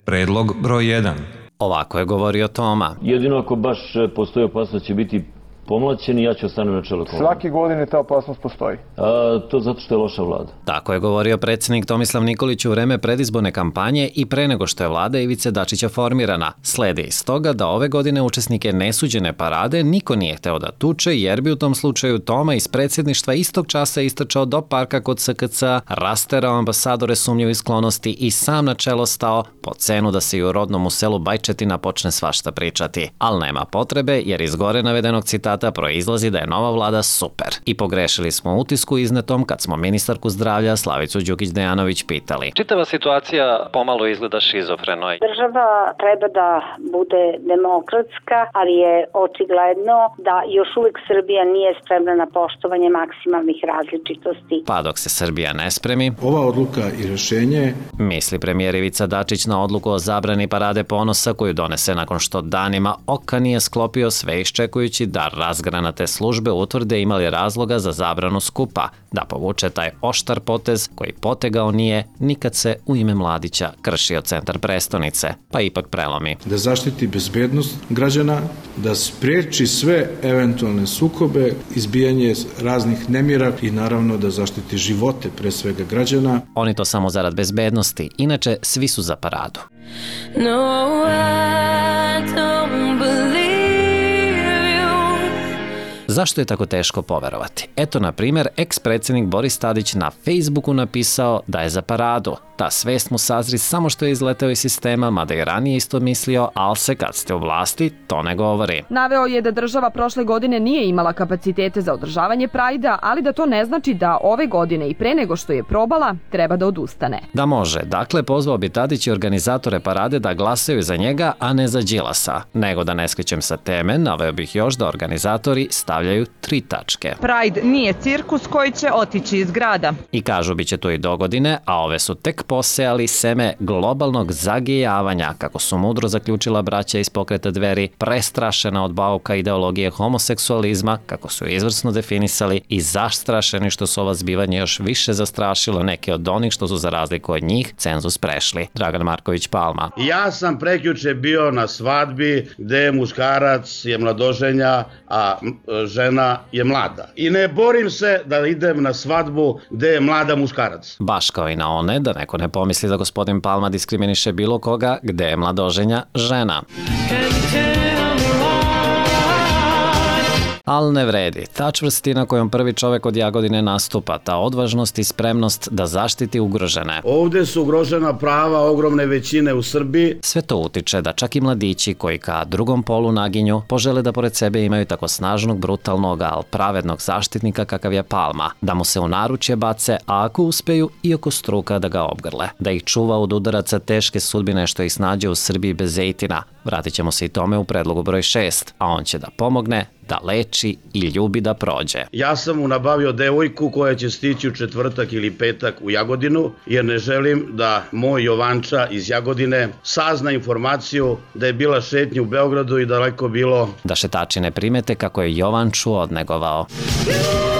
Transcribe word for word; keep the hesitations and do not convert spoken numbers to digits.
Predlog broj jedan. Ovako je govorio Toma. Jedino ako baš postoji opasnost će biti pomlaćeni, ja ću ostanem na čelu kolone. Svake godine ta opasnost postoji. A, to zato što je loša vlada. Tako je govorio predsjednik Tomislav Nikolić u vreme predizborne kampanje i pre nego što je vlada Ivice Dačića formirana. Sledi iz toga da ove godine učesnike nesuđene parade niko nije hteo da tuče, jer bi u tom slučaju Toma iz predsjedništva istog časa istrčao do parka kod S K C, rasterao ambasadore sumnjivih sklonosti i sam na čelo stao po cenu da se i u rodnom u selu Bajčetina počne svašta pričati. Al nema potrebe, jer iz gore navedenog citata proizlazi da je nova vlada super. I pogrešili smo utisku iznetom kad smo ministarku zdravlja Slavicu Đukić-Dejanović pitali. Čitava situacija pomalo izgleda šizofreno. Država treba da bude demokratska, ali je očigledno da još uvijek Srbija nije spremna na poštovanje maksimalnih različitosti. Pa dok se Srbija ne spremi, ova odluka i rešenje, misli premijer Ivica Dačić na odluku o zabrani parade ponosa koju donese nakon što danima oka nije sklopio, sve iščekujući da razgranate službe utvrde imali razloga za zabranu skupa, da povuče taj oštar potez koji potegao nije nikad se u ime Mladića kršio centar prestonice, pa ipak prelomi. Da zaštiti bezbednost građana, da spreči sve eventualne sukobe, izbijanje raznih nemira i naravno da zaštiti živote pre svega građana. Oni to samo zarad bezbednosti, inače svi su za paradu. No, I don't believe. Zašto je tako teško poverovati? Eto, na primjer, eks-predsjednik Boris Tadić na Facebooku napisao da je za paradu. Ta svest mu sazri samo što je izleteo iz sistema, mada je ranije isto mislio, ali se kad ste u vlasti, to ne govori. Naveo je da država prošle godine nije imala kapacitete za održavanje Prajda, ali da to ne znači da ove godine i pre nego što je probala, treba da odustane. Da može. Dakle, pozvao bi Tadić i organizatore parade da glasaju za njega, a ne za Đilasa. Nego da ne skrećem sa teme, naveo bih još da organizatori stavljaju tri tačke. Pride nije cirkus koji će otići iz grada. I kažu biće tu i dogodine, a ove su tek posejali seme globalnog zagijavanja, kako su mudro zaključila braća iz pokreta Dveri, prestrašena od bauka ideologije homoseksualizma, kako su izvrsno definisali, i zastrašeni što su ova zbivanja još više zastrašilo neke od onih što su za razliku od njih cenzus prešli. Dragan Marković Palma. Ja sam prekjuče bio na svadbi gde muškarac je mladoženja, a žena je mlada. I ne borim se da idem na svadbu gde je mlada muškarac. Baš kao i na one, da neko ne pomisli da gospodin Palma diskriminiše bilo koga gde je mladoženja žena. Ali ne vredi. Ta čvrstina kojom prvi čovek od Jagodine nastupa, ta odvažnost i spremnost da zaštiti ugrožene. Ovde su ugrožena prava ogromne većine u Srbiji. Sve to utiče da čak i mladići koji ka drugom polu naginju požele da pored sebe imaju tako snažnog, brutalnog, ali pravednog zaštitnika kakav je Palma. Da mu se u naručje bace, a ako uspeju i oko struka da ga obgrle. Da ih čuva od udaraca teške sudbine što ih snađe u Srbiji bez zejtina. Vratit ćemo se i tome u predlogu broj šest, a on će da pomogne, da leči i ljubi da prođe. Ja sam mu nabavio devojku koja će stići u četvrtak ili petak u Jagodinu, jer ne želim da moj Jovanča iz Jagodine sazna informaciju da je bila šetnja u Beogradu i daleko bilo. Da šetači ne primete kako je Jovanču odnegovao.